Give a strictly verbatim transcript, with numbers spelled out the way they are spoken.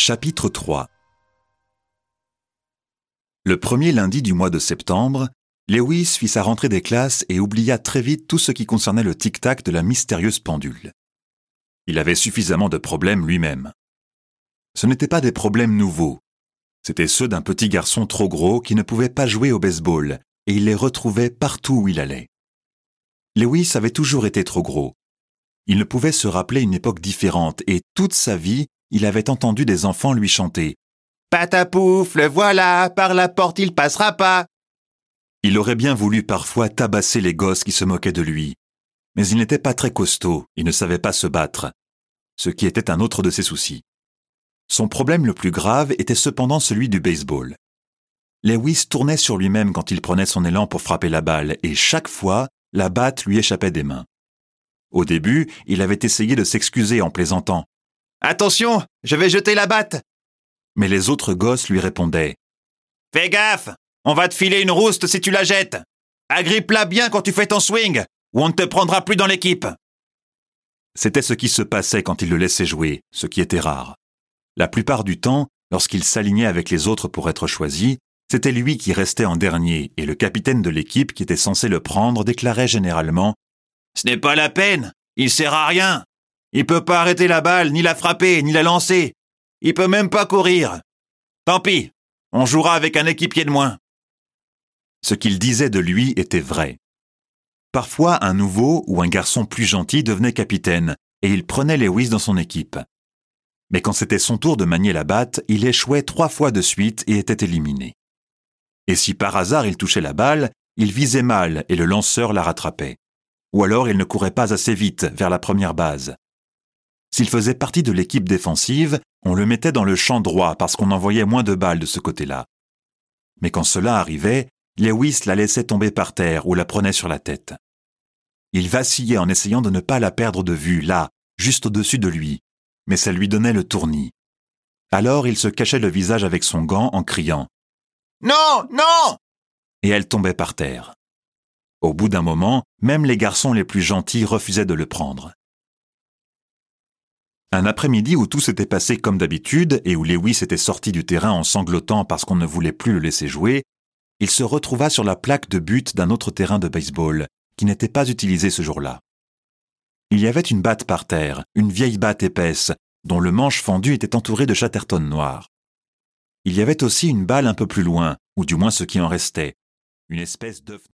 Chapitre trois. Le premier lundi du mois de septembre, Lewis fit sa rentrée des classes et oublia très vite tout ce qui concernait le tic-tac de la mystérieuse pendule. Il avait suffisamment de problèmes lui-même. Ce n'étaient pas des problèmes nouveaux. C'étaient ceux d'un petit garçon trop gros qui ne pouvait pas jouer au baseball, et il les retrouvait partout où il allait. Lewis avait toujours été trop gros. Il ne pouvait se rappeler une époque différente, et toute sa vie, il avait entendu des enfants lui chanter « Patapouf, le voilà, par la porte il passera pas !» Il aurait bien voulu parfois tabasser les gosses qui se moquaient de lui, mais il n'était pas très costaud, il ne savait pas se battre, ce qui était un autre de ses soucis. Son problème le plus grave était cependant celui du baseball. Lewis tournait sur lui-même quand il prenait son élan pour frapper la balle, et chaque fois, la batte lui échappait des mains. Au début, il avait essayé de s'excuser en plaisantant. « Attention, je vais jeter la batte !» Mais les autres gosses lui répondaient. « Fais gaffe, on va te filer une rouste si tu la jettes. Agrippe-la bien quand tu fais ton swing, ou on ne te prendra plus dans l'équipe. » C'était ce qui se passait quand il le laissait jouer, ce qui était rare. La plupart du temps, lorsqu'il s'alignait avec les autres pour être choisi, c'était lui qui restait en dernier, et le capitaine de l'équipe qui était censé le prendre déclarait généralement « Ce n'est pas la peine, il sert à rien. Il peut pas arrêter la balle, ni la frapper, ni la lancer. Il peut même pas courir. Tant pis, on jouera avec un équipier de moins. » Ce qu'il disait de lui était vrai. Parfois, un nouveau ou un garçon plus gentil devenait capitaine, et il prenait Lewis dans son équipe. Mais quand c'était son tour de manier la batte, il échouait trois fois de suite et était éliminé. Et si par hasard il touchait la balle, il visait mal et le lanceur la rattrapait. Ou alors il ne courait pas assez vite vers la première base. S'il faisait partie de l'équipe défensive, on le mettait dans le champ droit parce qu'on envoyait moins de balles de ce côté-là. Mais quand cela arrivait, Lewis la laissait tomber par terre ou la prenait sur la tête. Il vacillait en essayant de ne pas la perdre de vue, là, juste au-dessus de lui, mais ça lui donnait le tournis. Alors il se cachait le visage avec son gant en criant « Non, non !» et elle tombait par terre. Au bout d'un moment, même les garçons les plus gentils refusaient de le prendre. Un après-midi où tout s'était passé comme d'habitude et où Lewis était sorti du terrain en sanglotant parce qu'on ne voulait plus le laisser jouer, il se retrouva sur la plaque de but d'un autre terrain de baseball qui n'était pas utilisé ce jour-là. Il y avait une batte par terre, une vieille batte épaisse, dont le manche fendu était entouré de chatterton noir. Il y avait aussi une balle un peu plus loin, ou du moins ce qui en restait, une espèce d'œuf